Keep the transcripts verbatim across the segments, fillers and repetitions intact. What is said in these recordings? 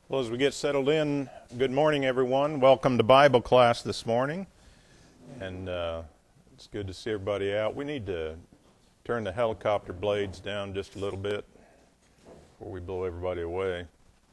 Well, as we get settled in, good morning, everyone. Welcome to Bible class this morning. And uh, it's good to see everybody out. We need to turn the helicopter blades down just a little bit before we blow everybody away.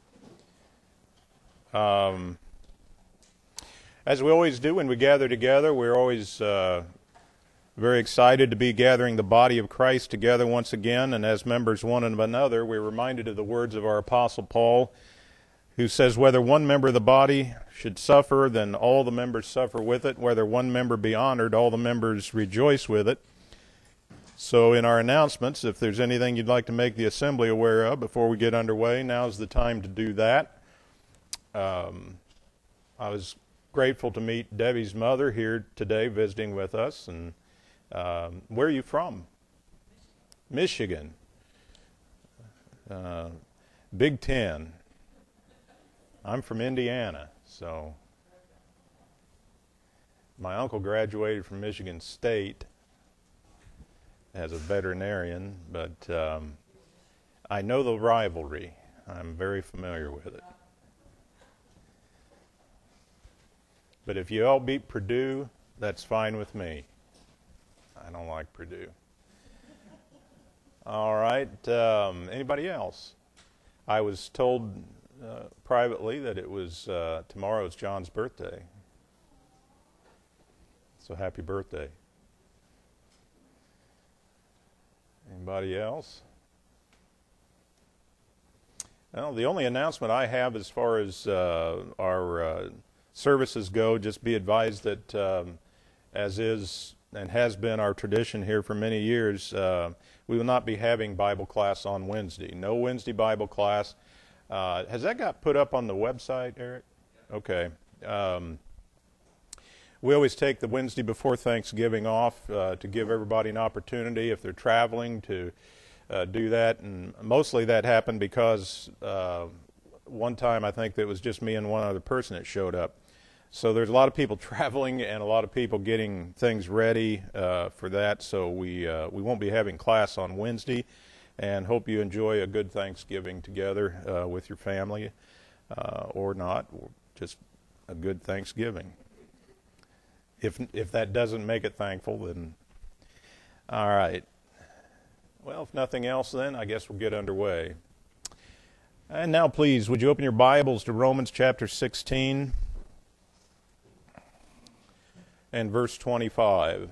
Um, as we always do when we gather together, we're always uh, very excited to be gathering the body of Christ together once again. And as members one of another, we're reminded of the words of our Apostle Paul, who says, whether one member of the body should suffer, then all the members suffer with it. Whether one member be honored, all the members rejoice with it. So in our announcements, if there's anything you'd like to make the assembly aware of before we get underway, now's the time to do that. Um, I was grateful to meet Debbie's mother here today visiting with us. And um, where are you from? Michigan. Uh, Big Ten. I'm from Indiana, so my uncle graduated from Michigan State as a veterinarian, but um, I know the rivalry. I'm very familiar with it. But if you all beat Purdue, that's fine with me. I don't like Purdue. All right, um, anybody else? I was told Uh, privately that it was uh, tomorrow is John's birthday. So happy birthday. Anybody else? Well, the only announcement I have as far as uh, our uh, services go, just be advised that um, as is and has been our tradition here for many years, uh, we will not be having Bible class on Wednesday. No Wednesday Bible class. Uh, has that got put up on the website, Eric? Okay. Um, we always take the Wednesday before Thanksgiving off uh, to give everybody an opportunity, if they're traveling, to uh, do that. And mostly that happened because uh, one time I think that it was just me and one other person that showed up. So there's a lot of people traveling and a lot of people getting things ready uh, for that. So we uh, we won't be having class on Wednesday. And hope you enjoy a good Thanksgiving together uh, with your family, uh, or not, or just a good Thanksgiving. If if that doesn't make it thankful, then all right. Well, if nothing else, then I guess we'll get underway. And now, please, would you open your Bibles to Romans chapter sixteen and verse twenty-five.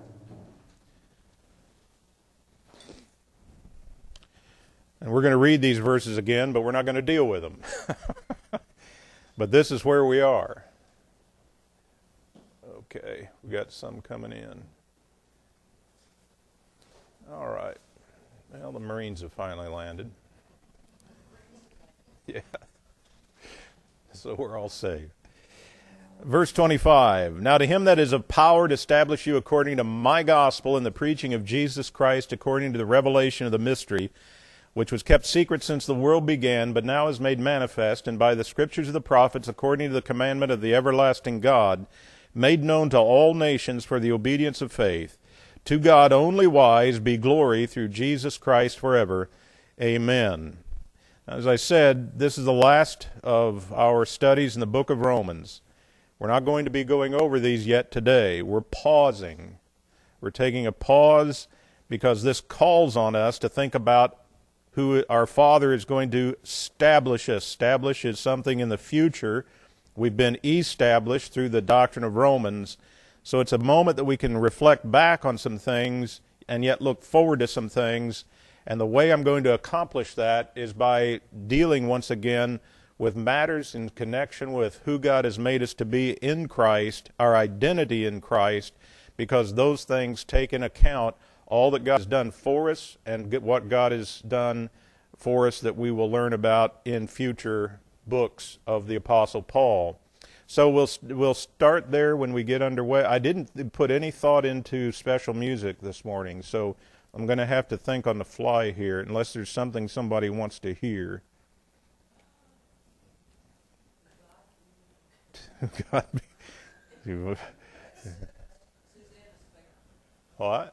And we're going to read these verses again, but we're not going to deal with them. But this is where we are. Okay, we got some coming in. All right. Well, the Marines have finally landed. Yeah. So we're all saved. Verse twenty-five, now to him that is of power to establish you according to my gospel and the preaching of Jesus Christ according to the revelation of the mystery, which was kept secret since the world began, but now is made manifest, and by the scriptures of the prophets, according to the commandment of the everlasting God, made known to all nations for the obedience of faith. To God only wise be glory through Jesus Christ forever. Amen. As I said, this is the last of our studies in the book of Romans. We're not going to be going over these yet today. We're pausing. We're taking a pause because this calls on us to think about who our Father is going to establish us. Establish is something in the future. We've been established through the doctrine of Romans. So it's a moment that we can reflect back on some things and yet look forward to some things. And the way I'm going to accomplish that is by dealing once again with matters in connection with who God has made us to be in Christ, our identity in Christ, because those things take into account all that God has done for us and what God has done for us that we will learn about in future books of the Apostle Paul. So we'll we'll start there when we get underway. I didn't put any thought into special music this morning, so I'm going to have to think on the fly here, unless there's something somebody wants to hear. God be... What?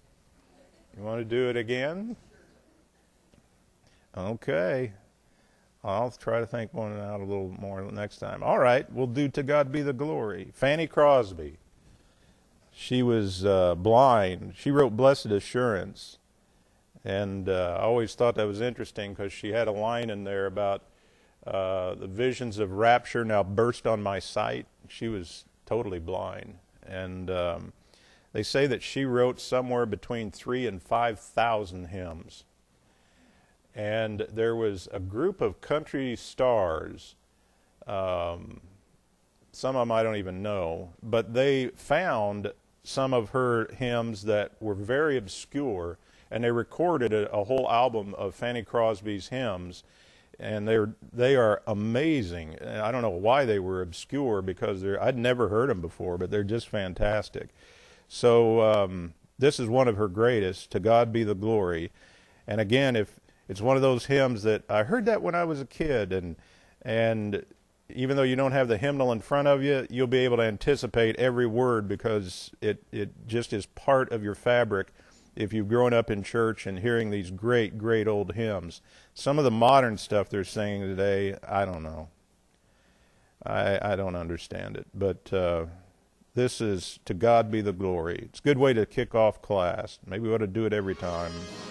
You want to do it again? Okay. I'll try to think one out a little more next time. All right, we'll do To God Be the Glory. Fanny Crosby. She was uh, blind. She wrote Blessed Assurance. And uh, I always thought that was interesting because she had a line in there about uh, the visions of rapture now burst on my sight. She was totally blind. And um, they say that she wrote somewhere between three and five thousand hymns. And there was a group of country stars, um, some of them I don't even know, but they found some of her hymns that were very obscure, and they recorded a, a whole album of Fanny Crosby's hymns, and they're they are amazing. And I don't know why they were obscure, because they're I'd never heard them before, but they're just fantastic. So um, this is one of her greatest, To God Be the Glory. And again, if it's one of those hymns that I heard that when I was a kid, and and even though you don't have the hymnal in front of you, you'll be able to anticipate every word, because it, it just is part of your fabric if you've grown up in church and hearing these great, great old hymns. Some of the modern stuff they're singing today, I don't know. I, I don't understand it. But uh, this is To God Be the Glory. It's a good way to kick off class. Maybe we ought to do it every time.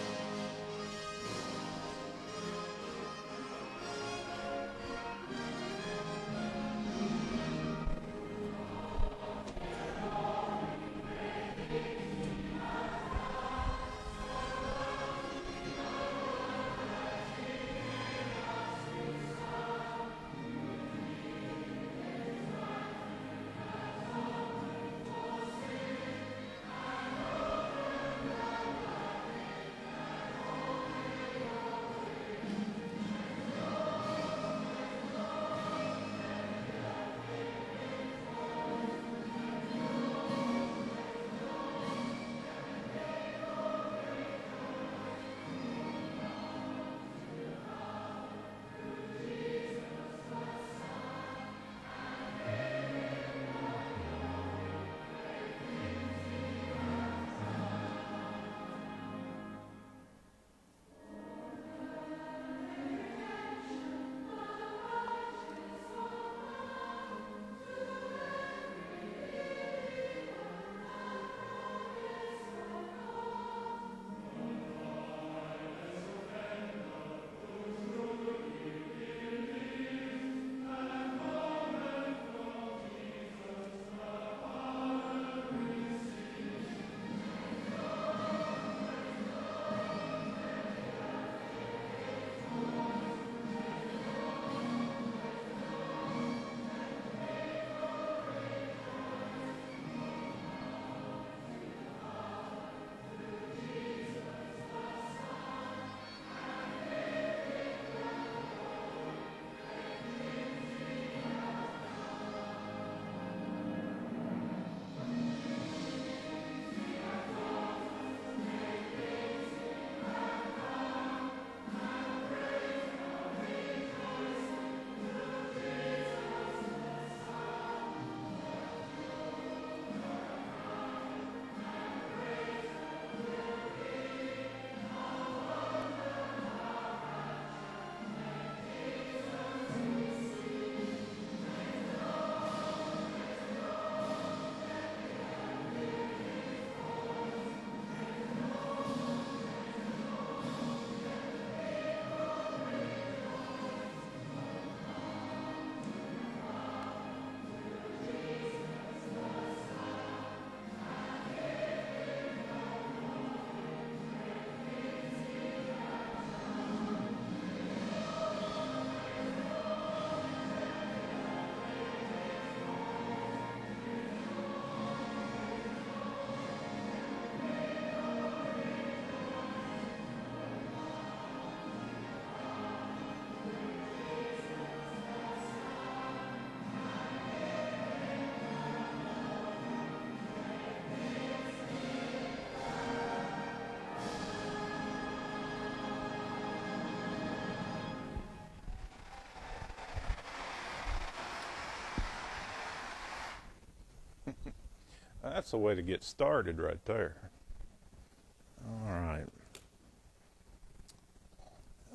That's the way to get started right there. All right.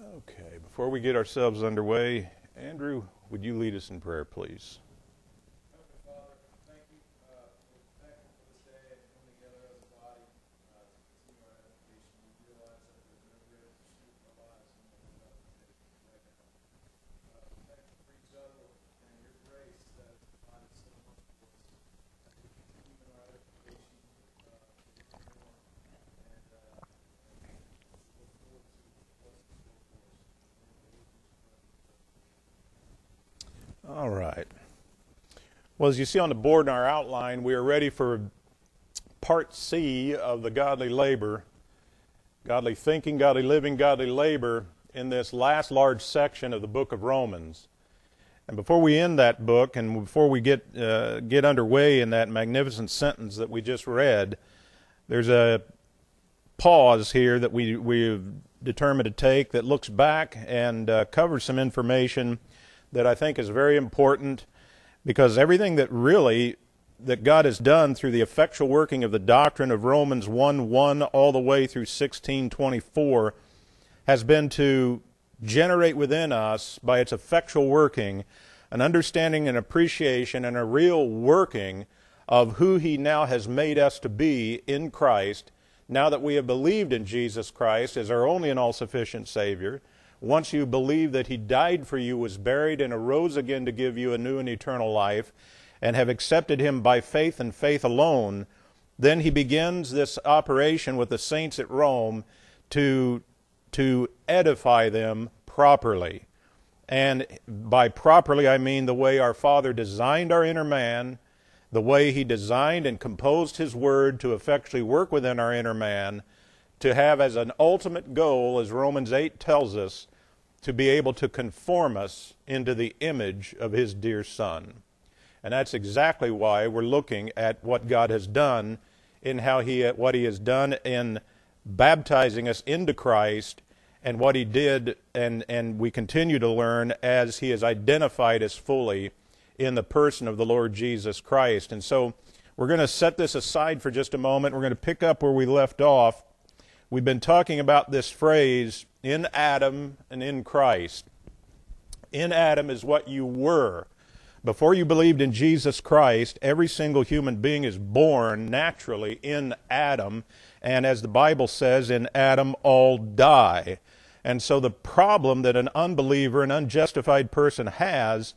Okay, before we get ourselves underway, Andrew, would you lead us in prayer, please? Heavenly Father, thank you. Uh, we're thankful for this day and coming together as a body uh, to continue our edification. We realize that there's no greater pursuit in our lives than what we're about to take right now. Uh, we thank you for each other and your grace that has provided so much for us as we continue in our edification uh, to get more. And, uh, and we look forward to what's in store for us. All right. Well, as you see on the board in our outline, we are ready for part C of the godly labor, godly thinking, godly living, godly labor in this last large section of the book of Romans. And before we end that book and before we get uh, get underway in that magnificent sentence that we just read, there's a pause here that we, we've determined to take that looks back and uh, covers some information that I think is very important, because everything that really that God has done through the effectual working of the doctrine of Romans one one all the way through sixteen twenty-four has been to generate within us, by its effectual working, an understanding and appreciation and a real working of who He now has made us to be in Christ, now that we have believed in Jesus Christ as our only and all-sufficient Savior. Once you believe that He died for you, was buried, and arose again to give you a new and eternal life, and have accepted Him by faith and faith alone, then He begins this operation with the saints at Rome to, to edify them properly. And by properly, I mean the way our Father designed our inner man, the way He designed and composed His Word to effectually work within our inner man, to have as an ultimate goal, as Romans eight tells us, to be able to conform us into the image of His dear Son. And that's exactly why we're looking at what God has done in how He, what He has done in baptizing us into Christ, and what He did, and, and we continue to learn as He has identified us fully in the person of the Lord Jesus Christ. And so we're going to set this aside for just a moment. We're going to pick up where we left off. We've been talking about this phrase, in Adam and in Christ. In Adam is what you were. Before you believed in Jesus Christ, every single human being is born naturally in Adam. And as the Bible says, in Adam all die. And so the problem that an unbeliever, an unjustified person has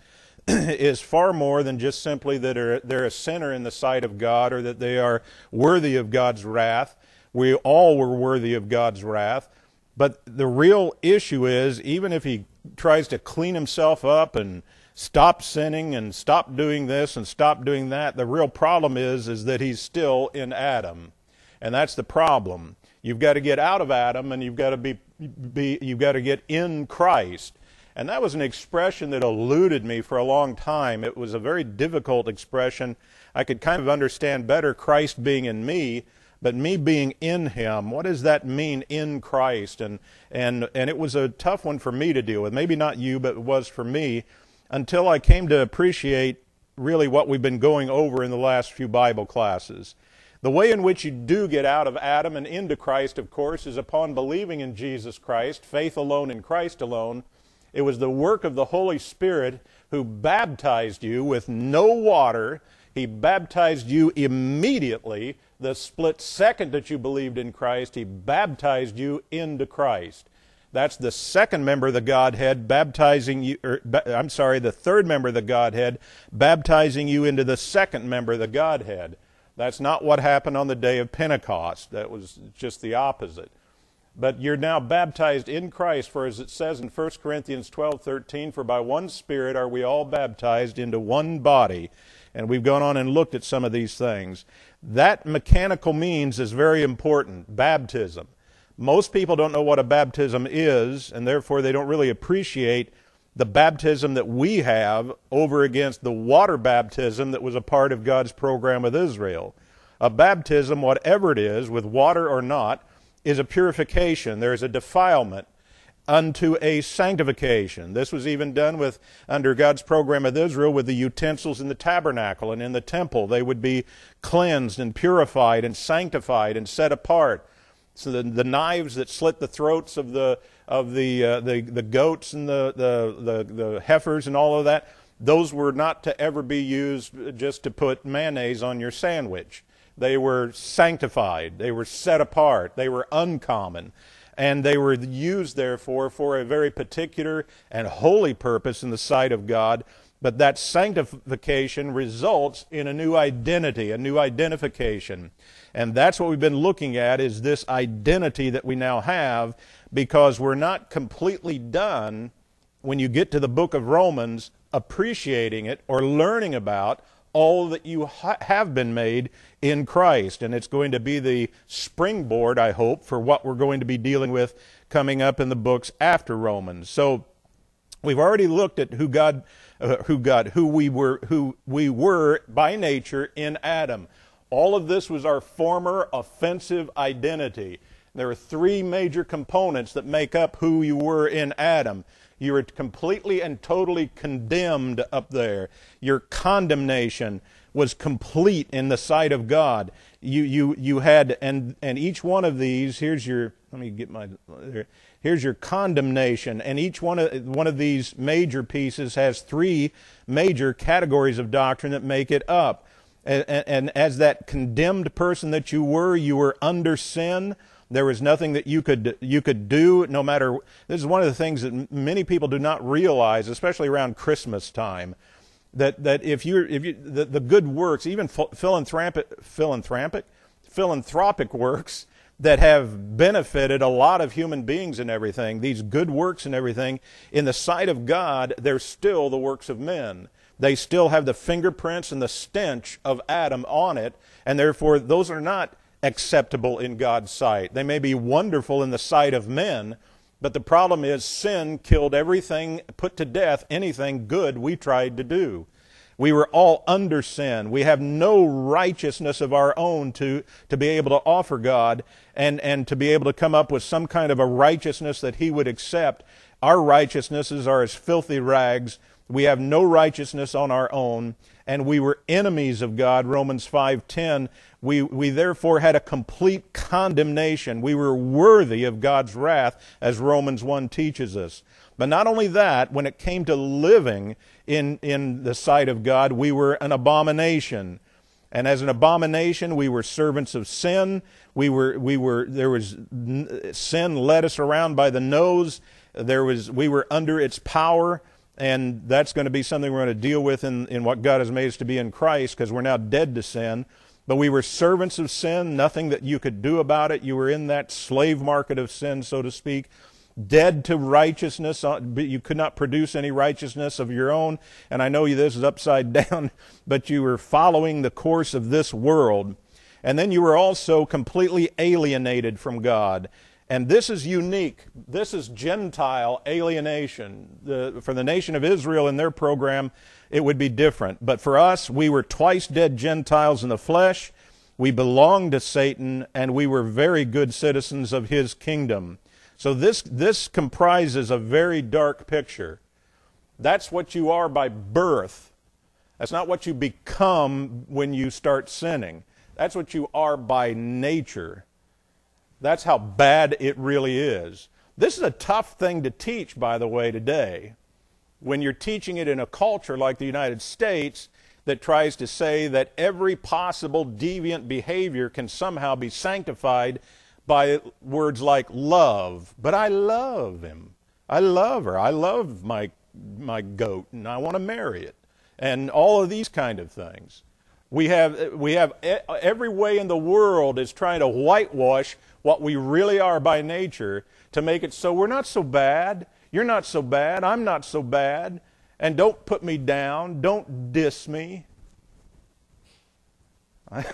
is far more than just simply that they're a sinner in the sight of God, or that they are worthy of God's wrath. We all were worthy of God's wrath. But the real issue is, even if he tries to clean himself up and stop sinning and stop doing this and stop doing that, the real problem is, is that he's still in Adam. And that's the problem. You've got to get out of Adam, and you've got to be, be you've got to get in Christ. And that was an expression that eluded me for a long time. It was a very difficult expression. I could kind of understand better Christ being in me, but me being in Him. What does that mean, in Christ? And and and it was a tough one for me to deal with. Maybe not you, but it was for me, until I came to appreciate really what we've been going over in the last few Bible classes. The way in which you do get out of Adam and into Christ, of course, is upon believing in Jesus Christ, faith alone in Christ alone. It was the work of the Holy Spirit who baptized you with no water. He baptized you immediately. The split second that you believed in Christ, He baptized you into Christ. That's the second member of the Godhead baptizing you, or, I'm sorry, the third member of the Godhead baptizing you into the second member of the Godhead. That's not what happened on the day of Pentecost. That was just the opposite. But you're now baptized in Christ, for as it says in First Corinthians twelve thirteen, for by one Spirit are we all baptized into one body. And we've gone on and looked at some of these things. That mechanical means is very important, baptism. Most people don't know what a baptism is, and therefore they don't really appreciate the baptism that we have over against the water baptism that was a part of God's program with Israel. A baptism, whatever it is, with water or not, is a purification. There is a defilement unto a sanctification. This was even done with under God's program with Israel with the utensils in the tabernacle and in the temple. They would be cleansed and purified and sanctified and set apart. So the, the knives that slit the throats of the of the uh, the, the goats and the, the, the, the heifers and all of that, those were not to ever be used just to put mayonnaise on your sandwich. They were sanctified. They were set apart. They were uncommon. And they were used, therefore, for a very particular and holy purpose in the sight of God. But that sanctification results in a new identity, a new identification. And that's what we've been looking at, is this identity that we now have, because we're not completely done when you get to the book of Romans appreciating it or learning about all that you ha- have been made in Christ. And it's going to be the springboard, I hope, for what we're going to be dealing with coming up in the books after Romans. So we've already looked at who God, uh, who God, who we were, who we were by nature in Adam. All of this was our former offensive identity. There are three major components that make up who you were in Adam. You were completely and totally condemned up there. Your condemnation was complete in the sight of God. You you you had, and and each one of these, here's your, let me get my, here's your condemnation, and each one of one of these major pieces has three major categories of doctrine that make it up. And, and, and as that condemned person that you were, you were under sin. There was nothing that you could you could do, no matter. This is one of the things that many people do not realize, especially around Christmas time, that that if you if you the, the good works, even philanthropic philanthropic philanthropic works that have benefited a lot of human beings and everything, these good works and everything, in the sight of God, they're still the works of men. They still have the fingerprints and the stench of Adam on it, and therefore those are not acceptable in God's sight. They may be wonderful in the sight of men, but the problem is sin killed everything, put to death anything good we tried to do. We were all under sin. We have no righteousness of our own to, to be able to offer God and, and to be able to come up with some kind of a righteousness that He would accept. Our righteousnesses are as filthy rags. We have no righteousness on our own, and we were enemies of God, Romans five ten. We, we therefore had a complete condemnation. We were worthy of God's wrath, as Romans one teaches us. But not only that, when it came to living in, in the sight of God, we were an abomination. And as an abomination, we were servants of sin. We were, we were, there was, sin led us around by the nose. There was, we were under its power. And that's going to be something we're going to deal with in, in what God has made us to be in Christ, because we're now dead to sin. But we were servants of sin, nothing that you could do about it. You were in that slave market of sin, so to speak. Dead to righteousness. You could not produce any righteousness of your own. And I know this is upside down, but you were following the course of this world. And then you were also completely alienated from God. And this is unique. This is Gentile alienation. The, for the nation of Israel in their program, it would be different. But for us, we were twice dead Gentiles in the flesh. We belonged to Satan, and we were very good citizens of his kingdom. So this, this comprises a very dark picture. That's what you are by birth. That's not what you become when you start sinning. That's what you are by nature. That's how bad it really is. This is a tough thing to teach, by the way, today. When you're teaching it in a culture like the United States that tries to say that every possible deviant behavior can somehow be sanctified by words like love. But I love him. I love her. I love my, my goat, and I want to marry it. And all of these kind of things. We have, we have every way in the world is trying to whitewash what we really are by nature to make it so we're not so bad. You're not so bad. I'm not so bad. And don't put me down. Don't diss me. I,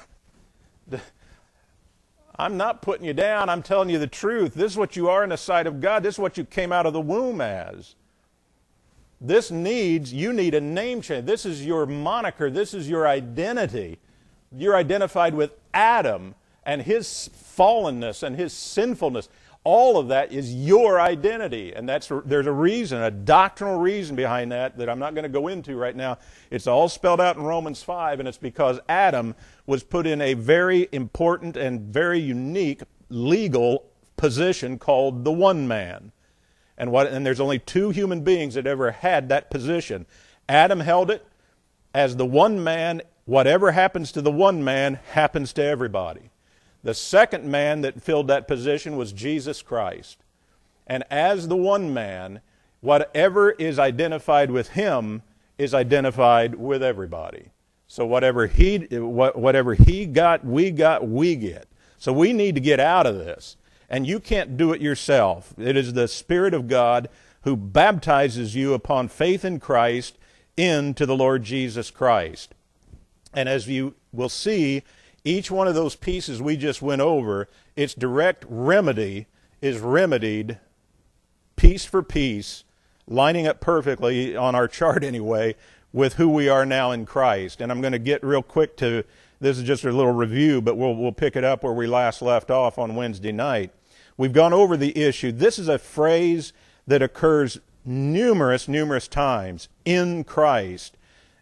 I'm not putting you down. I'm telling you the truth. This is what you are in the sight of God. This is what you came out of the womb as. This needs, you need a name change. This is your moniker. This is your identity. You're identified with Adam and his fallenness and his sinfulness. All of that is your identity. And that's there's a reason, a doctrinal reason behind that that I'm not going to go into right now. It's all spelled out in Romans five, and it's because Adam was put in a very important and very unique legal position called the one man. And what and there's only two human beings that ever had that position. Adam held it as the one man. Whatever happens to the one man happens to everybody. The second man that filled that position was Jesus Christ. And as the one man, whatever is identified with him is identified with everybody. So whatever he whatever he got, we got, we get. So we need to get out of this. And you can't do it yourself. It is the Spirit of God who baptizes you upon faith in Christ into the Lord Jesus Christ. And as you will see, each one of those pieces we just went over, its direct remedy is remedied piece for piece, lining up perfectly on our chart anyway, with who we are now in Christ. And I'm going to get real quick to, this is just a little review, but we'll, we'll pick it up where we last left off on Wednesday night. We've gone over the issue. This is a phrase that occurs numerous, numerous times. In Christ,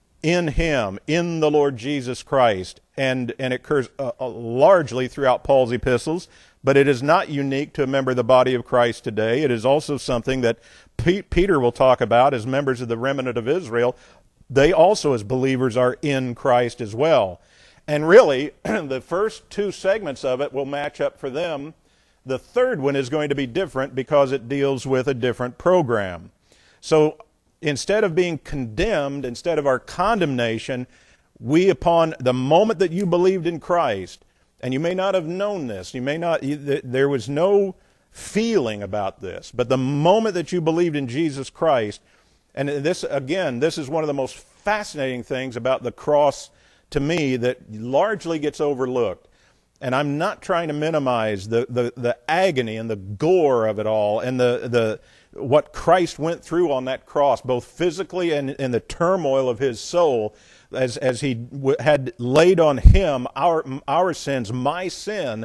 in Him, in the Lord Jesus Christ. And, and it occurs uh, uh, largely throughout Paul's epistles, but it is not unique to a member of the body of Christ today. It is also something that P- Peter will talk about as members of the remnant of Israel. They also, as believers, are in Christ as well. And really, the first two segments of it will match up for them. The third one is going to be different because it deals with a different program. So instead of being condemned, instead of our condemnation, we, upon the moment that you believed in Christ, and you may not have known this, you may not, you, there was no feeling about this, but the moment that you believed in Jesus Christ, and this, again, this is one of the most fascinating things about the cross to me that largely gets overlooked. And I'm not trying to minimize the, the, the agony and the gore of it all and the, the what Christ went through on that cross, both physically and in the turmoil of his soul, as, as he w- had laid on him our, our sins, my sin,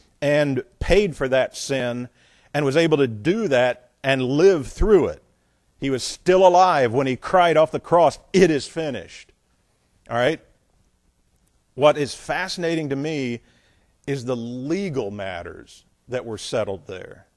and paid for that sin, and was able to do that and live through it. He was still alive when he cried off the cross, "It is finished." All right? What is fascinating to me is the legal matters that were settled there.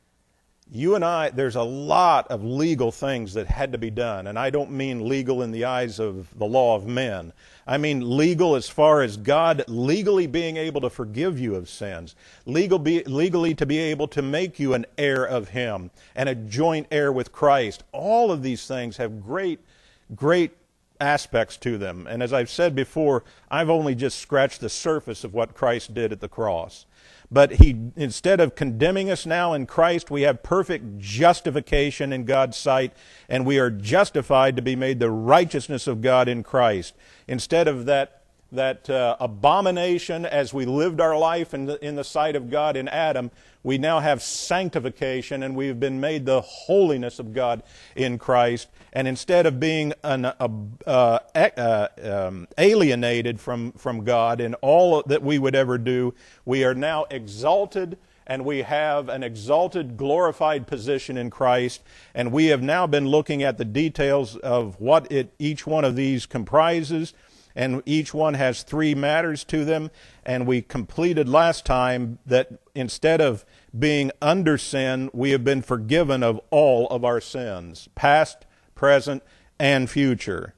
You and I, there's a lot of legal things that had to be done, and I don't mean legal in the eyes of the law of men. I mean legal as far as God legally being able to forgive you of sins, legal be, legally to be able to make you an heir of Him and a joint heir with Christ. All of these things have great, great aspects to them. And as I've said before, I've only just scratched the surface of what Christ did at the cross. But he, instead of condemning us now in Christ, we have perfect justification in God's sight, and we are justified to be made the righteousness of God in Christ. Instead of that that uh, abomination as we lived our life in the, in the sight of God in Adam, we now have sanctification, and we've been made the holiness of God in Christ. And instead of being an, uh, uh, uh, um, alienated from, from God in all that we would ever do, we are now exalted, and we have an exalted, glorified position in Christ. And we have now been looking at the details of what it, each one of these comprises. And each one has three matters to them. And we completed last time that instead of being under sin, we have been forgiven of all of our sins, past, present, and future.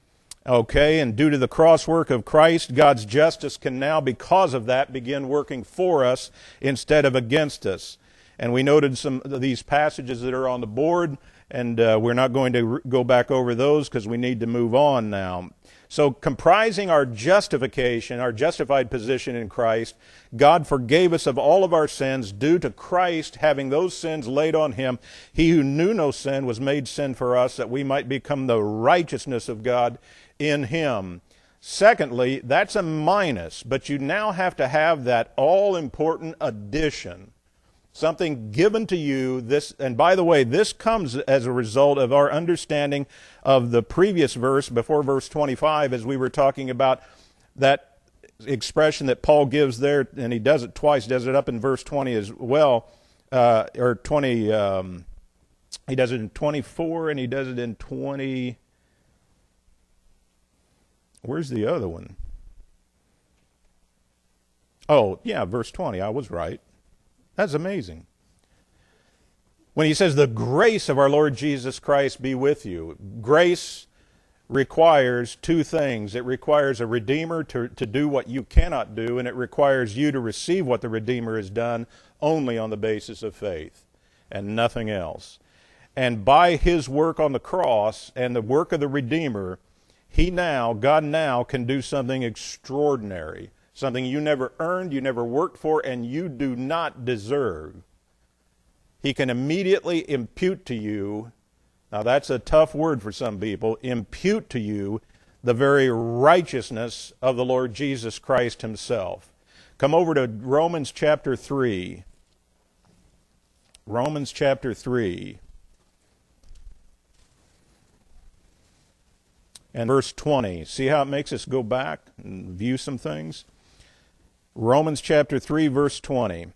Okay, and due to the crosswork of Christ, God's justice can now, because of that, begin working for us instead of against us. And we noted some of these passages that are on the board, and uh, we're not going to go back over those because we need to move on now. So comprising our justification, our justified position in Christ, God forgave us of all of our sins due to Christ having those sins laid on Him. He who knew no sin was made sin for us that we might become the righteousness of God in Him. Secondly, that's a minus, but you now have to have that all-important addition. Something given to you, this, and by the way, this comes as a result of our understanding of the previous verse, before verse twenty-five, as we were talking about that expression that Paul gives there, and he does it twice, does it up in verse twenty as well, uh, or twenty, um, he does it in twenty-four, and he does it in twenty, where's the other one? Oh, yeah, verse twenty, I was right. That's amazing. When he says, the grace of our Lord Jesus Christ be with you, grace requires two things. It requires a Redeemer to, to do what you cannot do, and it requires you to receive what the Redeemer has done only on the basis of faith and nothing else. And by his work on the cross and the work of the Redeemer, he now, God now, can do something extraordinary, something you never earned, you never worked for, and you do not deserve. He can immediately impute to you, now that's a tough word for some people, impute to you the very righteousness of the Lord Jesus Christ himself. Come over to Romans chapter three. Romans chapter three. And verse twenty. See how it makes us go back and view some things? Romans chapter three, verse twenty.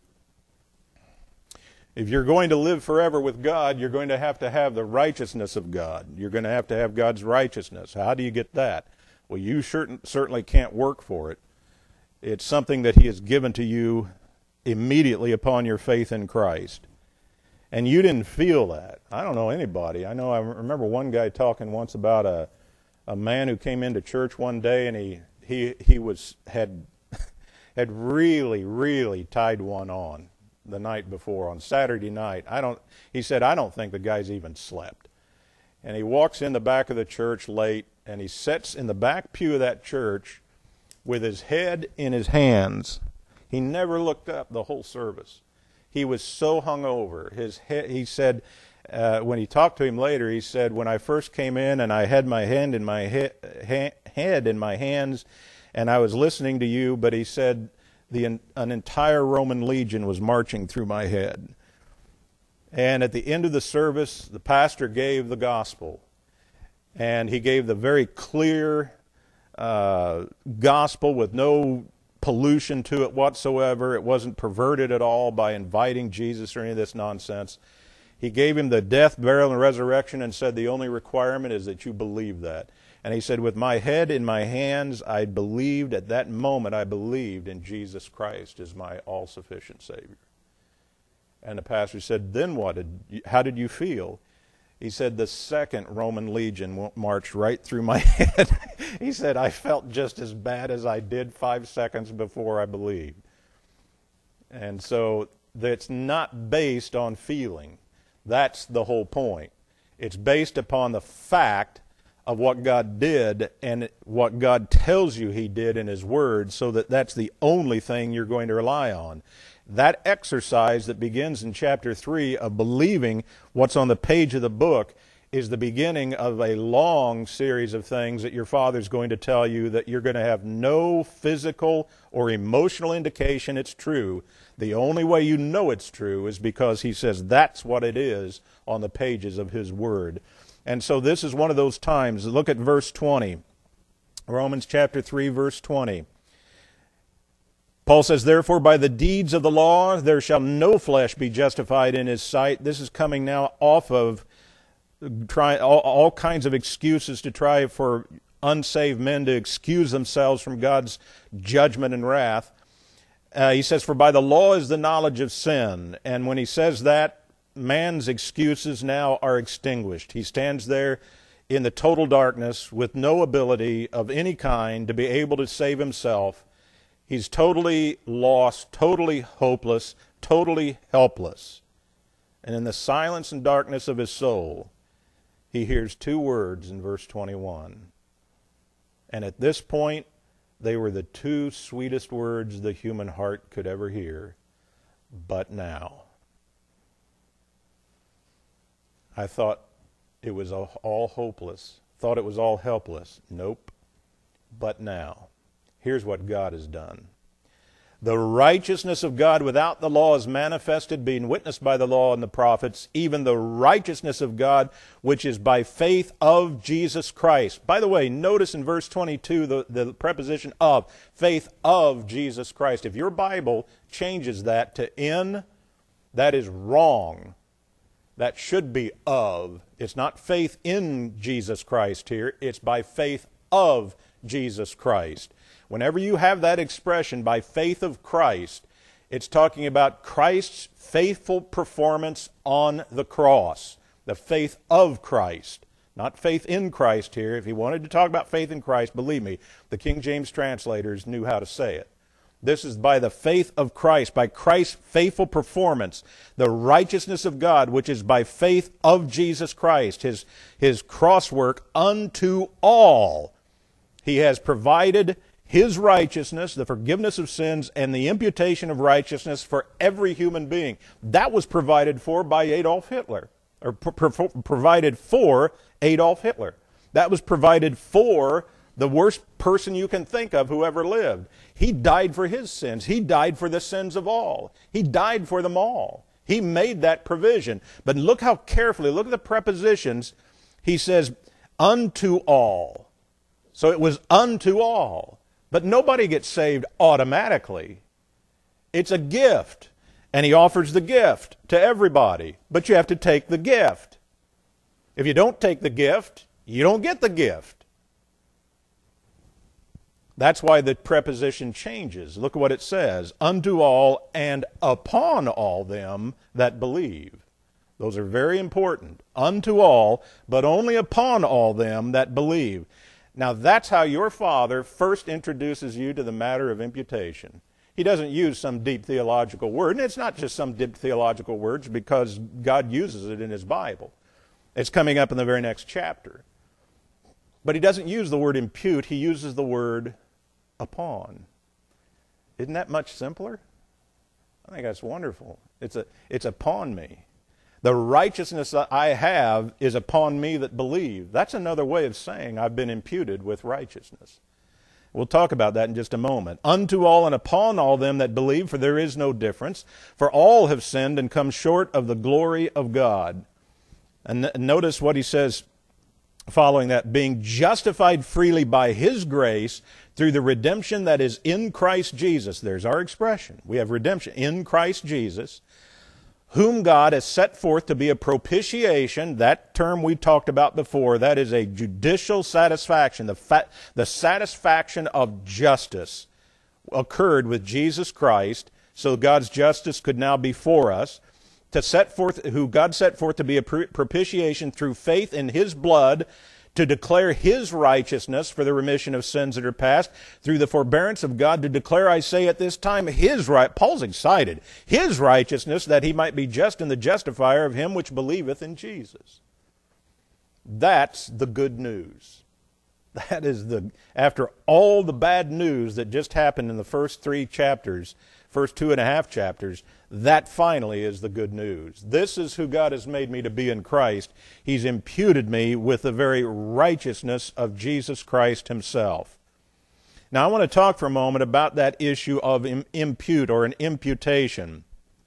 If you're going to live forever with God, you're going to have to have the righteousness of God. You're going to have to have God's righteousness. How do you get that? Well, you certainly can't work for it. It's something that he has given to you immediately upon your faith in Christ. And you didn't feel that. I don't know anybody. I know I remember one guy talking once about a a man who came into church one day, and he he he was had had really really tied one on the night before on Saturday night. I don't. He said, I don't think the guy's even slept. And he walks in the back of the church late, and he sits in the back pew of that church with his head in his hands. He never looked up the whole service. He was so hungover. His head, he said, uh, when he talked to him later, he said, when I first came in and I had my hand in my he- ha- head in my hands, and I was listening to you, but he said, the an entire Roman legion was marching through my head. And at the end of the service, the pastor gave the gospel, and he gave the very clear uh, gospel with no pollution to it whatsoever. It wasn't perverted at all by inviting Jesus or any of this nonsense. He gave him the death, burial, and resurrection and said the only requirement is that you believe that. And he said, with my head in my hands, I believed, at that moment, I believed in Jesus Christ as my all-sufficient Savior. And the pastor said, then what? Did you, how did you feel? He said, the second Roman legion marched right through my head. He said, I felt just as bad as I did five seconds before I believed. And so it's not based on feeling. That's the whole point. It's based upon the fact of what God did and what God tells you he did in his word, so that that's the only thing you're going to rely on. That exercise that begins in chapter three of believing what's on the page of the book is the beginning of a long series of things that your Father's going to tell you that you're going to have no physical or emotional indication it's true. The only way you know it's true is because he says that's what it is on the pages of his word. And so this is one of those times. Look at verse twenty. Romans chapter three, verse twenty. Paul says, therefore, by the deeds of the law, there shall no flesh be justified in his sight. This is coming now off of try, all, all kinds of excuses to try for unsaved men to excuse themselves from God's judgment and wrath. Uh, he says, for by the law is the knowledge of sin. And when he says that, man's excuses now are extinguished. He stands there in the total darkness with no ability of any kind to be able to save himself. He's totally lost, totally hopeless, totally helpless. And in the silence and darkness of his soul, he hears two words in verse twenty-one. And at this point, they were the two sweetest words the human heart could ever hear. But now. I thought it was all hopeless, thought it was all helpless. Nope. But now. Here's what God has done. The righteousness of God without the law is manifested, being witnessed by the law and the prophets, even the righteousness of God, which is by faith of Jesus Christ. By the way, notice in verse twenty-two the, the preposition of, faith of Jesus Christ. If your Bible changes that to in, that is wrong. That should be of. It's not faith in Jesus Christ here. It's by faith of Jesus Christ. Whenever you have that expression, by faith of Christ, It's talking about Christ's faithful performance on the cross, the faith of Christ, not faith in Christ here. If he wanted to talk about faith in Christ, believe me, the King James translators knew how to say it. This is by the faith of Christ, by Christ's faithful performance, the righteousness of God, which is by faith of Jesus Christ, his, his cross work unto all. He has provided his righteousness, the forgiveness of sins, and the imputation of righteousness for every human being. That was provided for by Adolf Hitler, or pro- pro- provided for Adolf Hitler. That was provided for the worst person you can think of who ever lived. He died for his sins. He died for the sins of all. He died for them all. He made that provision. But look how carefully, look at the prepositions. He says, unto all. So it was unto all. But nobody gets saved automatically. It's a gift. And he offers the gift to everybody. But you have to take the gift. If you don't take the gift, you don't get the gift. That's why the preposition changes. Look at what it says. Unto all and upon all them that believe. Those are very important. Unto all, but only upon all them that believe. Now that's how your Father first introduces you to the matter of imputation. He doesn't use some deep theological word. And it's not just some deep theological words because God uses it in his Bible. It's coming up in the very next chapter. But he doesn't use the word impute. He uses the word upon. Isn't that much simpler? I think that's wonderful. It's a, it's upon me. The righteousness that I have is upon me that believe. That's another way of saying I've been imputed with righteousness. We'll talk about that in just a moment. Unto all and upon all them that believe, for there is no difference. For all have sinned and come short of the glory of God. And notice what he says following that, being justified freely by his grace through the redemption that is in Christ Jesus. There's our expression. We have redemption in Christ Jesus, whom God has set forth to be a propitiation. That term we talked about before, that is a judicial satisfaction. The, fa- the satisfaction of justice occurred with Jesus Christ, so God's justice could now be for us. To set forth, who God set forth to be a propitiation through faith in his blood, to declare his righteousness for the remission of sins that are past, through the forbearance of God, to declare, I say at this time, his right, Paul's excited, his righteousness, that he might be just and the justifier of him which believeth in Jesus. That's the good news. That is the, after all the bad news that just happened in the first three chapters, first two and a half chapters, that finally is the good news. This is who God has made me to be in Christ. He's imputed me with the very righteousness of Jesus Christ himself. Now I want to talk for a moment about that issue of im- impute or an imputation.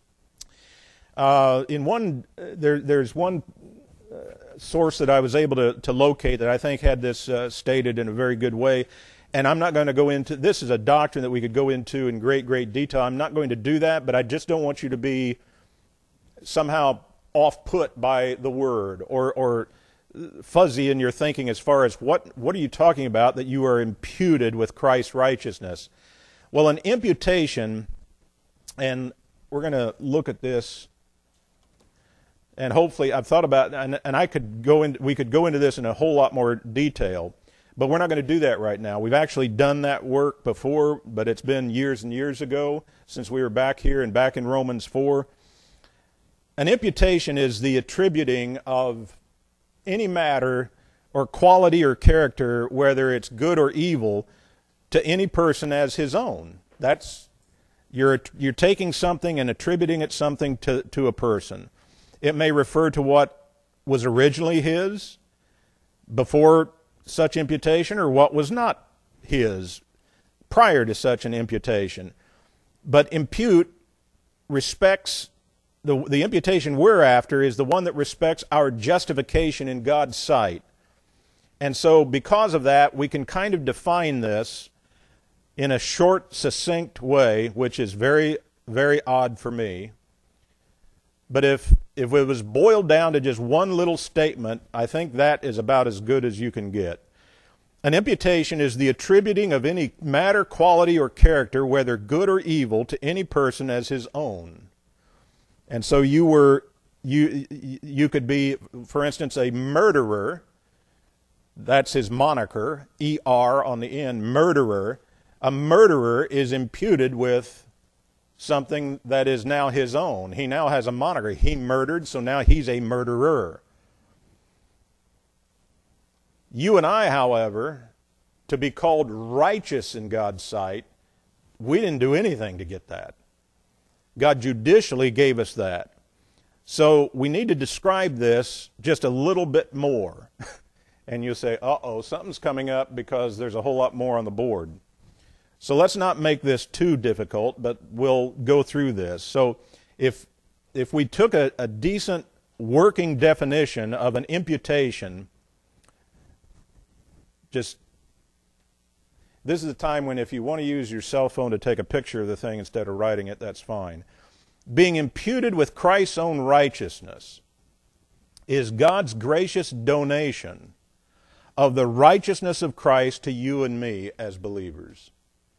Uh, in one, there, there's one uh, source that I was able to, to locate that I think had this uh, stated in a very good way. And I'm not going to go into, this is a doctrine that we could go into in great, great detail. I'm not going to do that, but I just don't want you to be somehow off-put by the word or, or fuzzy in your thinking as far as what, what are you talking about that you are imputed with Christ's righteousness. Well, an imputation, and we're going to look at this, and hopefully I've thought about, and, and I could go in, we could go into this in a whole lot more detail. But we're not going to do that right now. We've actually done that work before, but it's been years and years ago since we were back here and back in Romans four. An imputation is the attributing of any matter or quality or character, whether it's good or evil, to any person as his own. That's you're you're taking something and attributing it something to, to a person. It may refer to what was originally his before such imputation, or what was not his prior to such an imputation. But impute respects, the, the imputation we're after is the one that respects our justification in God's sight. And so because of that, we can kind of define this in a short, succinct way, which is very, very odd for me. But if if it was boiled down to just one little statement, I think that is about as good as you can get. An imputation is the attributing of any matter, quality, or character, whether good or evil, to any person as his own. And so you were, you, you could be, for instance, a murderer. That's his moniker, E R on the end, murderer. A murderer is imputed with something that is now his own. He now has a moniker. He murdered, so now he's a murderer. You and I, however, to be called righteous in God's sight, we didn't do anything to get that. God judicially gave us that. So we need to describe this just a little bit more. And you'll say, uh-oh, something's coming up because there's a whole lot more on the board. So let's not make this too difficult, but we'll go through this. So if, if we took a, a decent working definition of an imputation, just, this is the time when if you want to use your cell phone to take a picture of the thing instead of writing it, that's fine. Being imputed with Christ's own righteousness is God's gracious donation of the righteousness of Christ to you and me as believers.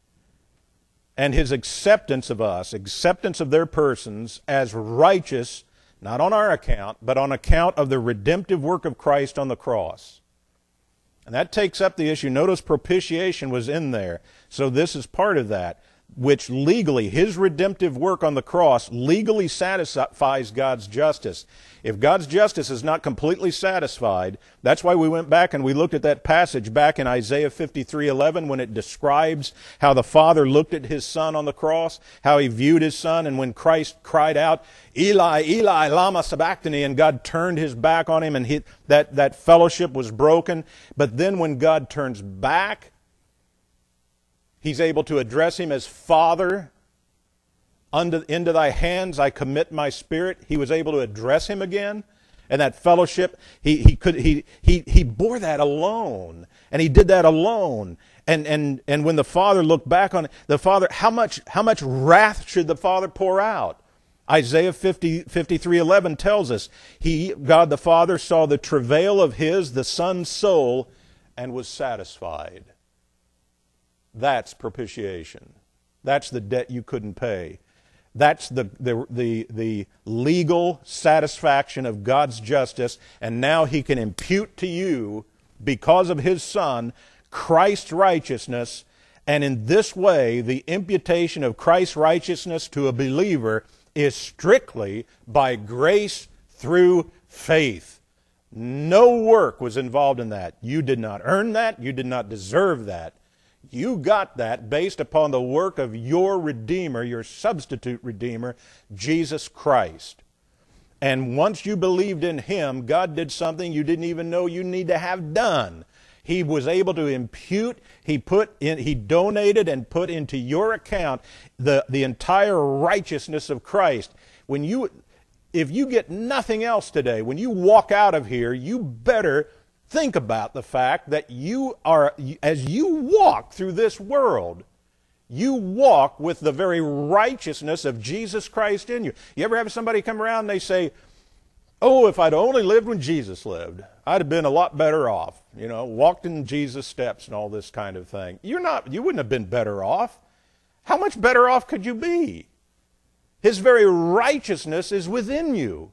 And his acceptance of us, acceptance of their persons as righteous, not on our account, but on account of the redemptive work of Christ on the cross. And that takes up the issue. Notice propitiation was in there. So this is part of that, which legally, his redemptive work on the cross legally satisfies God's justice. If God's justice is not completely satisfied, that's why we went back and we looked at that passage back in Isaiah fifty-three eleven when it describes how the Father looked at his Son on the cross, how he viewed his Son, and when Christ cried out, Eli, Eli, lama sabachthani, and God turned his back on him and he, that, that fellowship was broken. But then when God turns back, he's able to address him as Father. Unto, into thy hands I commit my spirit. He was able to address him again. And that fellowship, he, he, could, he, he, he bore that alone. And he did that alone. And, and, and when the Father looked back on it, the Father, how much, how much wrath should the Father pour out? Isaiah fifty, fifty-three eleven tells us, he, God the Father, saw the travail of his, the Son's soul, and was satisfied. That's propitiation. That's the debt you couldn't pay. That's the, the, the, the legal satisfaction of God's justice, and now he can impute to you, because of his Son, Christ's righteousness, and in this way, the imputation of Christ's righteousness to a believer is strictly by grace through faith. No work was involved in that. You did not earn that. You did not deserve that. You got that based upon the work of your Redeemer, your substitute Redeemer, Jesus Christ. And once you believed in him, God did something you didn't even know you need to have done. He was able to impute, he put in, he donated and put into your account the, the entire righteousness of Christ. When you, if you get nothing else today, when you walk out of here, you better think about the fact that you are, as you walk through this world, you walk with the very righteousness of Jesus Christ in you. You ever have somebody come around and they say, oh, if I'd only lived when Jesus lived, I'd have been a lot better off. You know, walked in Jesus' steps and all this kind of thing. You're not, you wouldn't have been better off. How much better off could you be? His very righteousness is within you.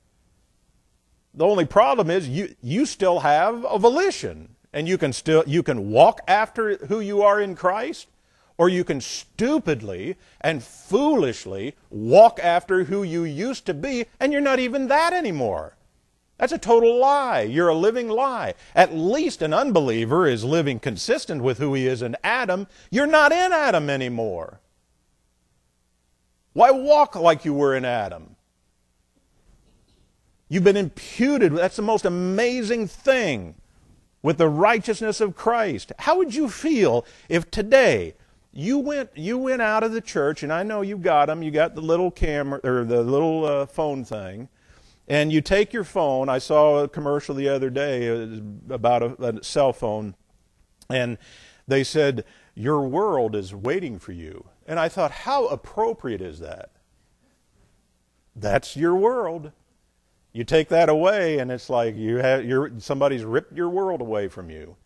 The only problem is you, you still have a volition, and you can still you can walk after who you are in Christ, or you can stupidly and foolishly walk after who you used to be, and you're not even that anymore. That's a total lie. You're a living lie. At least an unbeliever is living consistent with who he is in Adam. You're not in Adam anymore. Why walk like you were in Adam? You've been imputed. That's the most amazing thing with the righteousness of Christ. How would you feel if today you went you went out of the church, and I know you got them, you got the little camera or the little uh, phone thing, and you take your phone. I saw a commercial the other day about a, a cell phone, and they said, your world is waiting for you. And I thought, how appropriate is that? That's your world. You take that away, and it's like you have you're, somebody's ripped your world away from you.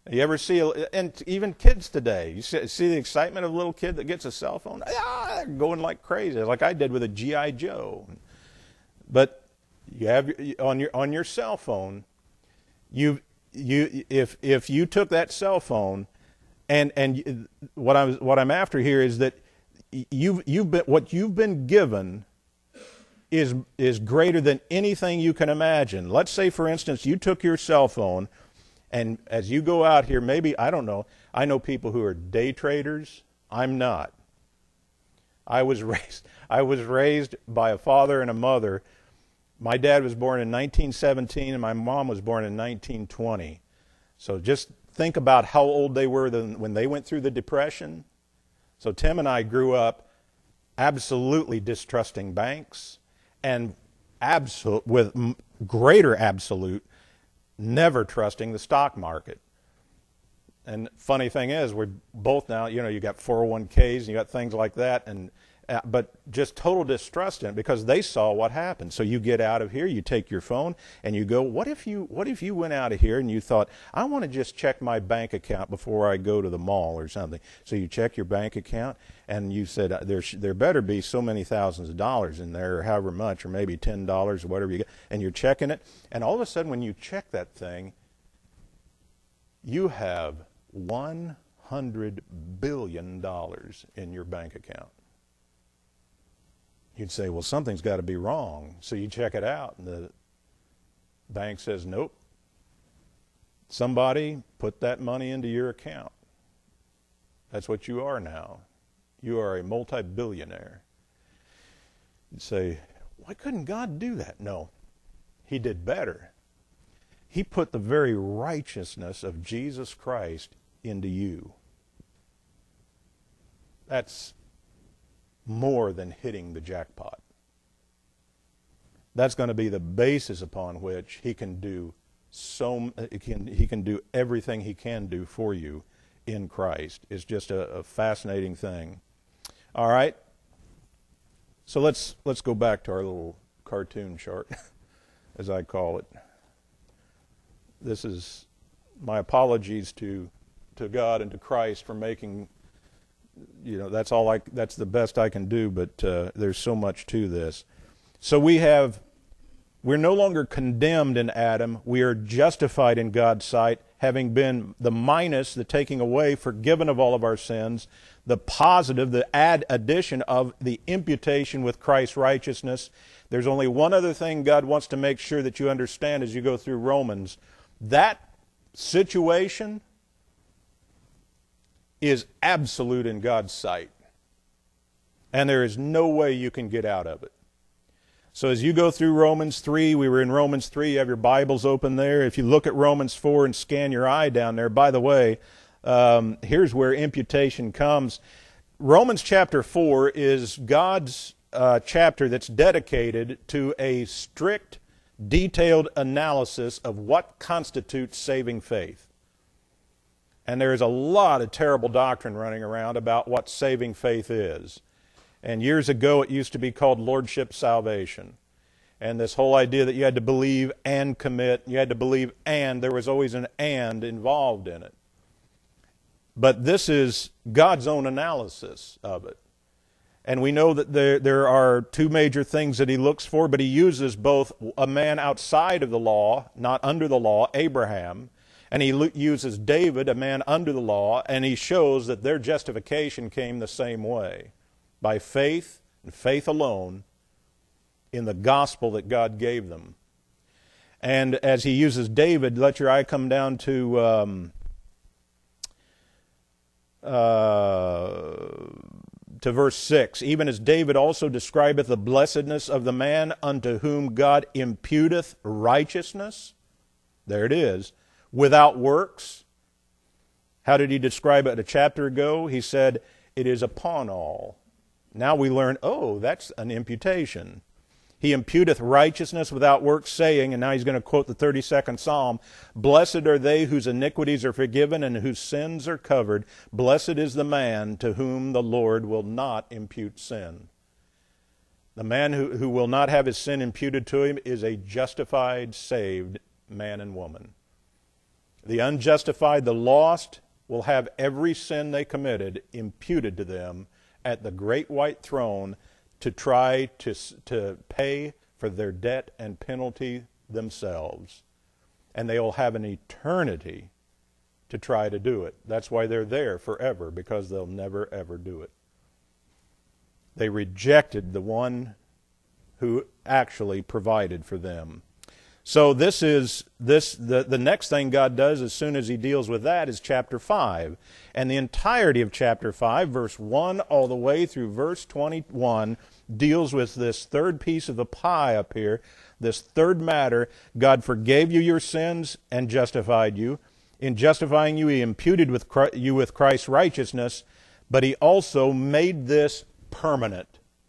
You ever see, and even kids today, you see, see the excitement of a little kid that gets a cell phone? Ah, they're going like crazy, like I did with a G I Joe. But you have on your on your cell phone, you you if if you took that cell phone, and and what I was what I'm after here is that you've you've been what you've been given is is greater than anything you can imagine. Let's say, for instance, you took your cell phone. And as you go out here, maybe, I don't know, I know people who are day traders. I'm not. I was raised, I was raised by a father and a mother. My dad was born in nineteen seventeen and my mom was born in nineteen twenty. So just think about how old they were when they went through the Depression. So Tim and I grew up absolutely distrusting banks and absolute, with greater absolute never trusting the stock market. And funny thing is, we're both now, you know, you got four oh one k's and you got things like that, and uh, but just total distrust in it because they saw what happened. So you get out of here, you take your phone, and you go, what if you what if you went out of here and you thought, I want to just check my bank account before I go to the mall or something. So you check your bank account, and you said, there there better be so many thousands of dollars in there, or however much, or maybe ten dollars or whatever you get, and you're checking it, and all of a sudden when you check that thing, you have one hundred billion dollars in your bank account. You'd say, well, something's got to be wrong. So you check it out, and the bank says, nope. Somebody put that money into your account. That's what you are now. You are a multi-billionaire. You'd say, why couldn't God do that? No, he did better. He put the very righteousness of Jesus Christ into you. That's more than hitting the jackpot. That's going to be the basis upon which he can do so he can, he can do everything he can do for you in Christ. It's just a, a fascinating thing. All right. So let's let's go back to our little cartoon chart, as I call it. This is my apologies to to God and to Christ for making, you know, that's all I that's the best I can do, but uh, there's so much to this. So we have we're no longer condemned in Adam. We are justified in God's sight, having been the minus, the taking away, forgiven of all of our sins, the positive, the add addition of the imputation with Christ's righteousness. There's only one other thing God wants to make sure that you understand as you go through Romans. That situation is absolute in God's sight. And there is no way you can get out of it. So as you go through Romans three, we were in Romans three, you have your Bibles open there. If you look at Romans four and scan your eye down there, by the way, um, here's where imputation comes. Romans chapter four is God's uh, chapter that's dedicated to a strict, detailed analysis of what constitutes saving faith. And there is a lot of terrible doctrine running around about what saving faith is. And years ago, it used to be called lordship salvation. And this whole idea that you had to believe and commit, you had to believe and, there was always an and involved in it. But this is God's own analysis of it. And we know that there, there are two major things that he looks for, but he uses both a man outside of the law, not under the law, Abraham, and he lo- uses David, a man under the law, and he shows that their justification came the same way. By faith and faith alone in the gospel that God gave them. And as he uses David, let your eye come down to um, uh, to verse six. Even as David also describeth the blessedness of the man unto whom God imputeth righteousness. There it is. Without works. How did he describe it a chapter ago? He said, it is upon all. Now we learn, oh, that's an imputation. He imputeth righteousness without works, saying, and now he's going to quote the thirty-second Psalm, blessed are they whose iniquities are forgiven and whose sins are covered. Blessed is the man to whom the Lord will not impute sin. The man who, who will not have his sin imputed to him is a justified, saved man and woman. The unjustified, the lost, will have every sin they committed imputed to them at the great white throne to try to, to pay for their debt and penalty themselves. And they will have an eternity to try to do it. That's why they're there forever, because they'll never, ever do it. They rejected the one who actually provided for them. So this is this the, the next thing God does as soon as he deals with that is chapter five. And the entirety of chapter five, verse one all the way through verse twenty-one, deals with this third piece of the pie up here, this third matter. God forgave you your sins and justified you. In justifying you, he imputed with Christ, you with Christ's righteousness, but he also made this permanent.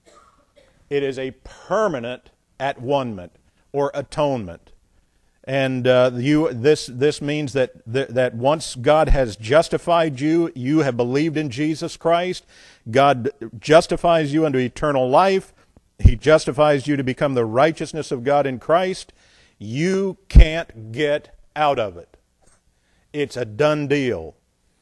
It is a permanent at-one-ment or atonement. And uh, you, this this means that, that that once God has justified you, you have believed in Jesus Christ. God justifies you unto eternal life. He justifies you to become the righteousness of God in Christ. You can't get out of it. It's a done deal.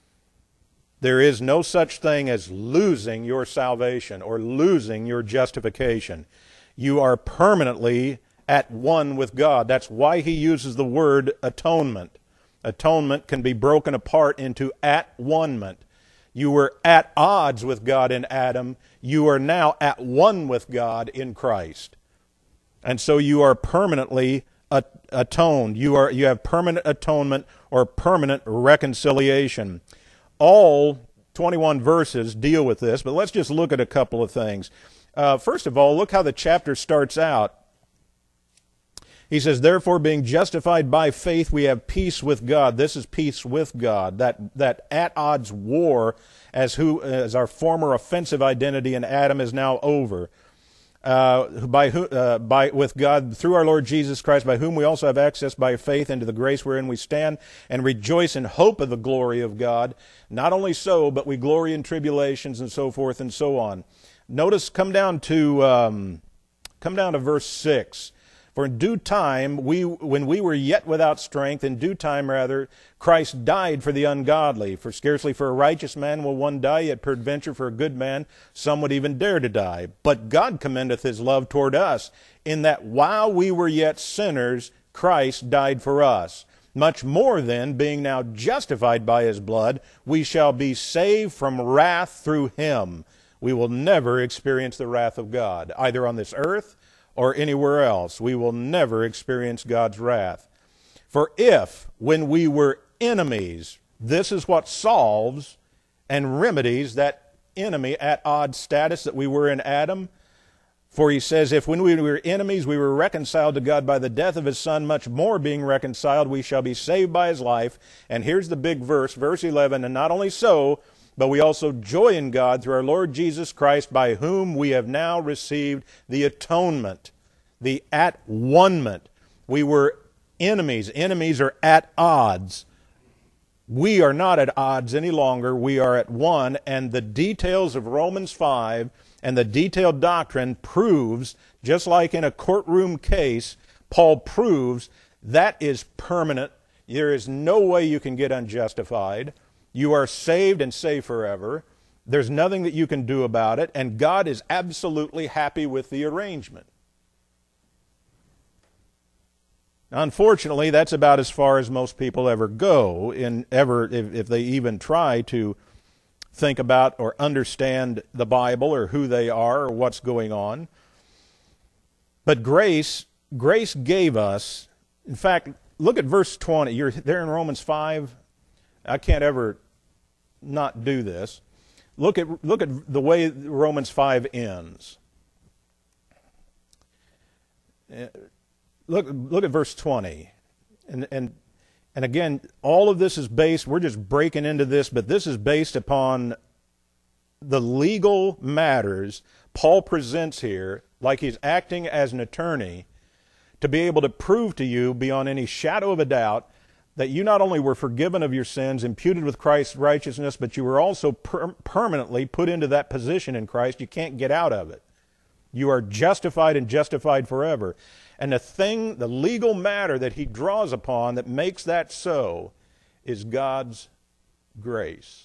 There is no such thing as losing your salvation or losing your justification. You are permanently at one with God. That's why he uses the word atonement. Atonement can be broken apart into at-one-ment. You were at odds with God in Adam. You are now at one with God in Christ. And so you are permanently atoned. You are you have permanent atonement or permanent reconciliation. All twenty-one verses deal with this, but let's just look at a couple of things. Uh, first of all, look how the chapter starts out. He says, therefore, being justified by faith, we have peace with God. This is peace with God. That that at-odds war as who as our former offensive identity in Adam is now over. Uh, by who, uh, by with God through our Lord Jesus Christ, by whom we also have access by faith into the grace wherein we stand, and rejoice in hope of the glory of God. Not only so, but we glory in tribulations and so forth and so on. Notice, come down to um, come down to verse six. For in due time, we when we were yet without strength, in due time rather, Christ died for the ungodly. For scarcely for a righteous man will one die, yet peradventure for a good man some would even dare to die. But God commendeth his love toward us, in that while we were yet sinners, Christ died for us. Much more then, being now justified by his blood, we shall be saved from wrath through him. We will never experience the wrath of God, either on this earth or anywhere else. We will never experience God's wrath. For if, when we were enemies, this is what solves and remedies that enemy at odds status that we were in Adam. For he says, if when we were enemies we were reconciled to God by the death of his Son, much more being reconciled we shall be saved by his life. And here's the big verse, verse eleven, and not only so, but we also joy in God through our Lord Jesus Christ, by whom we have now received the atonement, the at-one-ment. We were enemies. Enemies are at odds. We are not at odds any longer. We are at one, and the details of Romans five and the detailed doctrine proves, just like in a courtroom case, Paul proves that is permanent. There is no way you can get unjustified. You are saved and saved forever. There's nothing that you can do about it, and God is absolutely happy with the arrangement. Unfortunately, that's about as far as most people ever go, in ever if, if they even try to think about or understand the Bible or who they are or what's going on. But grace, grace gave us, in fact, look at verse twenty. You're there in Romans five. I can't ever not do this. Look at look at the way Romans five ends. Look look at verse twenty. And and and again, all of this is based, we're just breaking into this, but this is based upon the legal matters Paul presents here, like he's acting as an attorney, to be able to prove to you beyond any shadow of a doubt that you not only were forgiven of your sins, imputed with Christ's righteousness, but you were also per- permanently put into that position in Christ. You can't get out of it. You are justified and justified forever. And the thing, the legal matter that he draws upon that makes that so is God's grace.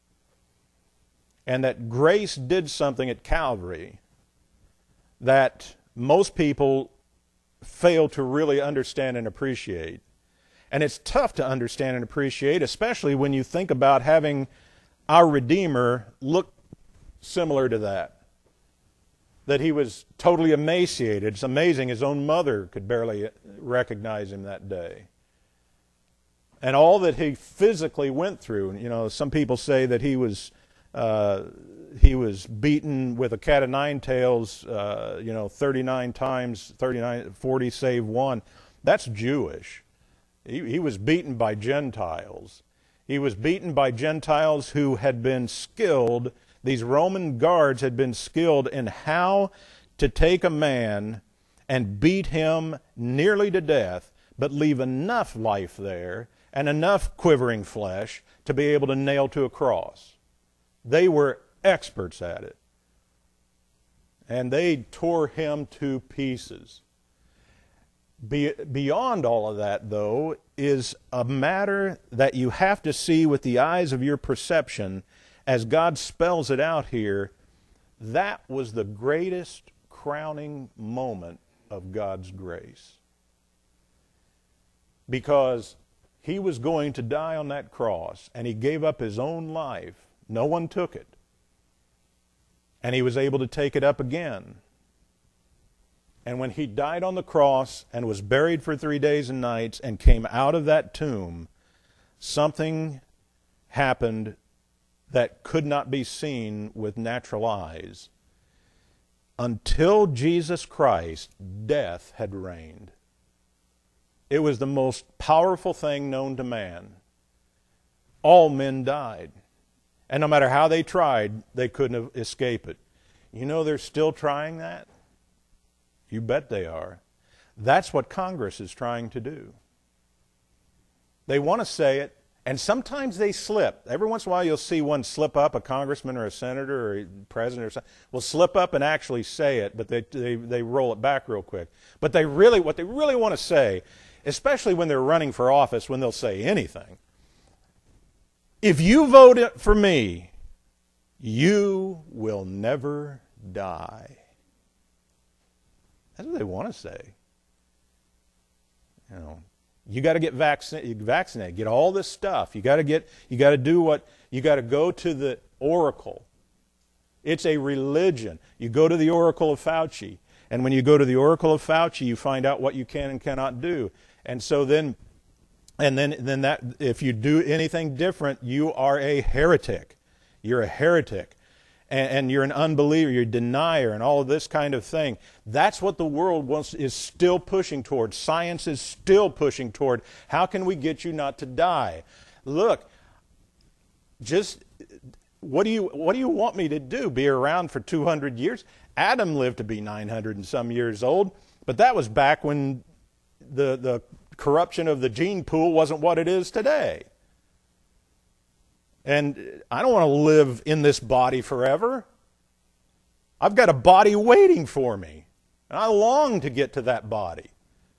And that grace did something at Calvary that most people fail to really understand and appreciate. And it's tough to understand and appreciate, especially when you think about having our Redeemer look similar to that. That he was totally emaciated. It's amazing his own mother could barely recognize him that day. And all that he physically went through. You know, some people say that he was uh, he was beaten with a cat of nine tails, uh, you know, thirty-nine times, thirty-nine, forty save one. That's Jewish. He, he was beaten by Gentiles. He was beaten by Gentiles who had been skilled. These Roman guards had been skilled in how to take a man and beat him nearly to death, but leave enough life there and enough quivering flesh to be able to nail to a cross. They were experts at it. And they tore him to pieces. Be, beyond all of that, though, is a matter that you have to see with the eyes of your perception as God spells it out here. That was the greatest crowning moment of God's grace. Because he was going to die on that cross, and he gave up his own life. No one took it. And he was able to take it up again. And when he died on the cross and was buried for three days and nights and came out of that tomb, something happened that could not be seen with natural eyes. Until Jesus Christ, death had reigned. It was the most powerful thing known to man. All men died. And no matter how they tried, they couldn't escape it. You know they're still trying that? You bet they are. That's what Congress is trying to do. They want to say it, and sometimes they slip. Every once in a while you'll see one slip up, a congressman or a senator or a president or something, will slip up and actually say it, but they, they, they roll it back real quick. But they really, what they really want to say, especially when they're running for office, when they'll say anything, if you vote for me, you will never die. That's what they want to say. You know, you got to get vaccinated, vaccinated, get all this stuff. You got to get, you got to do what, you got to go to the oracle. It's a religion. You go to the oracle of Fauci, and when you go to the oracle of Fauci, you find out what you can and cannot do. And so then, and then, then that, if you do anything different, you are a heretic. You're a heretic. And, and you're an unbeliever, you're a denier, and all of this kind of thing. That's what the world wants, is still pushing toward. Science is still pushing toward. How can we get you not to die? Look, just what do you what do you want me to do? Be around for two hundred years? Adam lived to be nine hundred and some years old, but that was back when the the corruption of the gene pool wasn't what it is today. And I don't want to live in this body forever. I've got a body waiting for me. And I long to get to that body.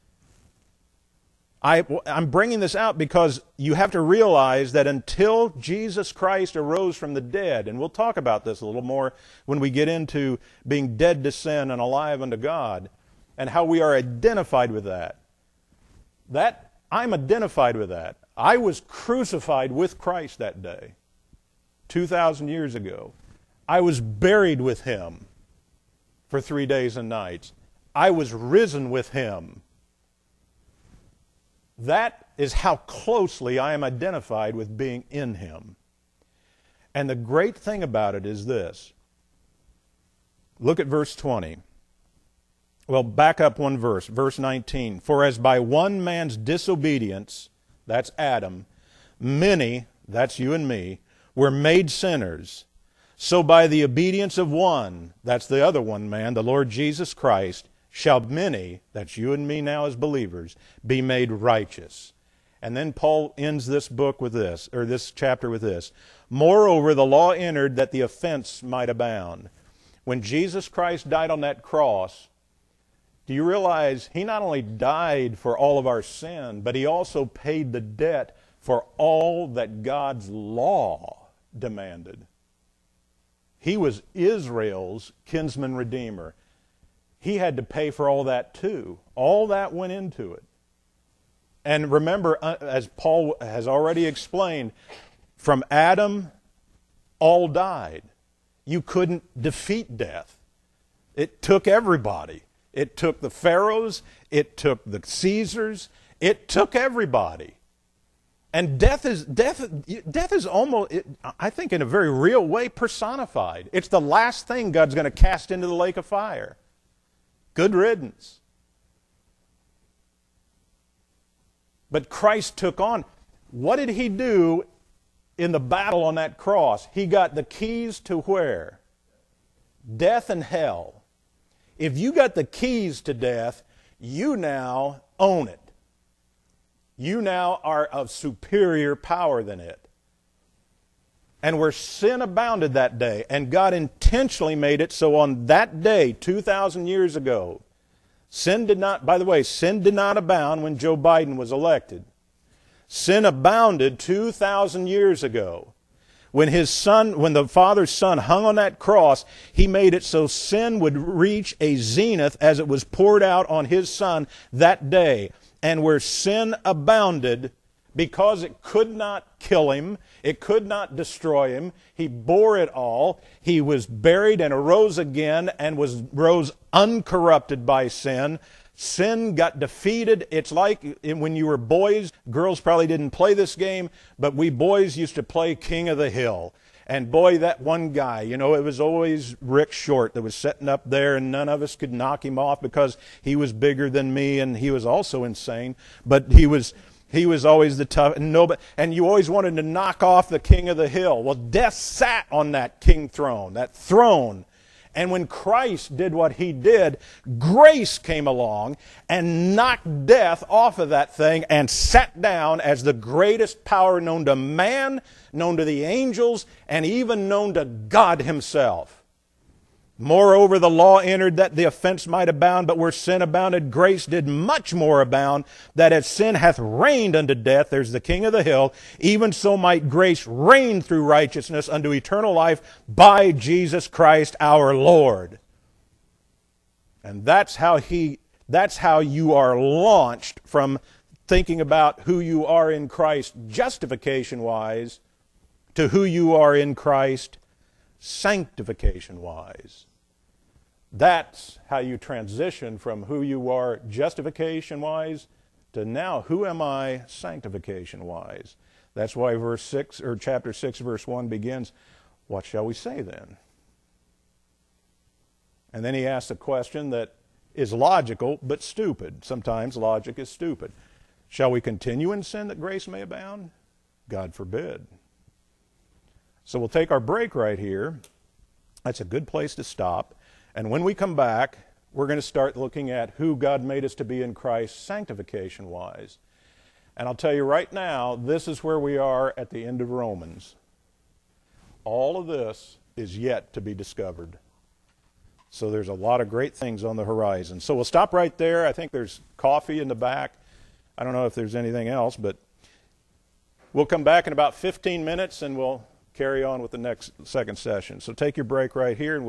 I, I'm bringing this out because you have to realize that until Jesus Christ arose from the dead, and we'll talk about this a little more when we get into being dead to sin and alive unto God, and how we are identified with that. That, I'm identified with that. I was crucified with Christ that day. two thousand years ago. I was buried with him for three days and nights. I was risen with him. That is how closely I am identified with being in him. And the great thing about it is this. Look at verse twenty. Well, back up one verse, verse nineteen. For as by one man's disobedience, that's Adam, many, that's you and me, were made sinners, so by the obedience of one, that's the other one man, the Lord Jesus Christ, shall many, that's you and me now as believers, be made righteous. And then Paul ends this book with this, or this chapter with this. Moreover, the law entered that the offense might abound. When Jesus Christ died on that cross, do you realize he not only died for all of our sin, but he also paid the debt for all that God's law demanded. He was Israel's kinsman redeemer. He had to pay for all that too. All that went into it. And remember, as Paul has already explained, from Adam, all died. You couldn't defeat death. It took everybody. It took the pharaohs. It took the Caesars. It took everybody. And death is death. Death is almost, it, I think, in a very real way, personified. It's the last thing God's going to cast into the lake of fire. Good riddance. But Christ took on. What did he do in the battle on that cross? He got the keys to where? Death and hell. If you got the keys to death, you now own it. You now are of superior power than it. And where sin abounded that day, and God intentionally made it so on that day, two thousand years ago, sin did not, by the way, sin did not abound when Joe Biden was elected. Sin abounded two thousand years ago. When his son, when the Father's Son hung on that cross, he made it so sin would reach a zenith as it was poured out on his Son that day. And where sin abounded, because it could not kill him, it could not destroy him, he bore it all. He was buried and arose again and was rose uncorrupted by sin. Sin got defeated. It's like when you were boys, girls probably didn't play this game, but we boys used to play King of the Hill. And boy, that one guy, you know, it was always Rick Short that was sitting up there, and none of us could knock him off because he was bigger than me, and he was also insane. But he was he was always the tough, and nobody, and you always wanted to knock off the King of the Hill. Well, death sat on that king throne, that throne. And when Christ did what he did, grace came along and knocked death off of that thing and sat down as the greatest power known to man, known to the angels, and even known to God himself. Moreover, the law entered that the offense might abound, but where sin abounded, grace did much more abound, that as sin hath reigned unto death, there's the King of the Hill, even so might grace reign through righteousness unto eternal life by Jesus Christ our Lord. And that's how he, that's how you are launched from thinking about who you are in Christ justification-wise to who you are in Christ sanctification-wise. That's how you transition from who you are justification-wise to now who am I sanctification-wise. That's why verse six or chapter six verse one begins, what shall we say then? And then he asks a question that is logical but stupid. Sometimes logic is stupid. Shall we continue in sin that grace may abound? God forbid. So we'll take our break right here. That's a good place to stop. And when we come back, we're going to start looking at who God made us to be in Christ sanctification-wise. And I'll tell you right now, this is where we are at the end of Romans. All of this is yet to be discovered. So there's a lot of great things on the horizon. So we'll stop right there. I think there's coffee in the back. I don't know if there's anything else, but we'll come back in about fifteen minutes and we'll carry on with the next second session. So take your break right here and we'll